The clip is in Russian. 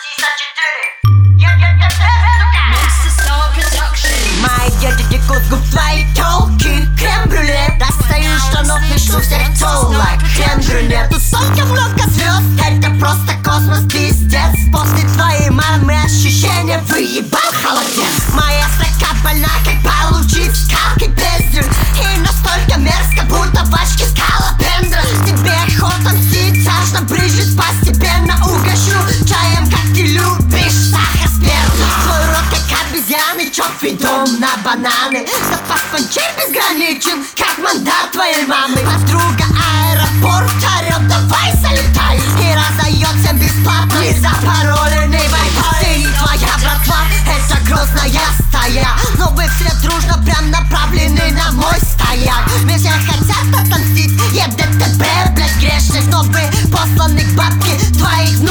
России за 4. Мои дети текут губ, твои тёлки крем-брюле. Достаю штанов, пишу всех тёлок крем-брюле. Тусовка много звезд, это просто космос, пиздец. После твоей мамы ощущение выебал холодец. Моя строка больна, как получить скалки песню. И настолько мерзко, будто в очке скалопендра. Тебе охота мстить, тяжно брызжет, постепенно угощу чаем, как ты любишь, сахар сперму. Твой рот как обезьяны, чоп видом на бананы. Запас панчей безграничен, как мандат твоей мамы. Подруга аэропорт орёт, давай залетай. И раздает всем бесплатно незапароленный Wi-Fi. Ты не твоя братва, это грозная стая. Но вы все дружно прям направлены на мой стояк. Мне все хотят отомстить, ЕДТБ, блядь, грешных. Но вы посланы к бабке твоих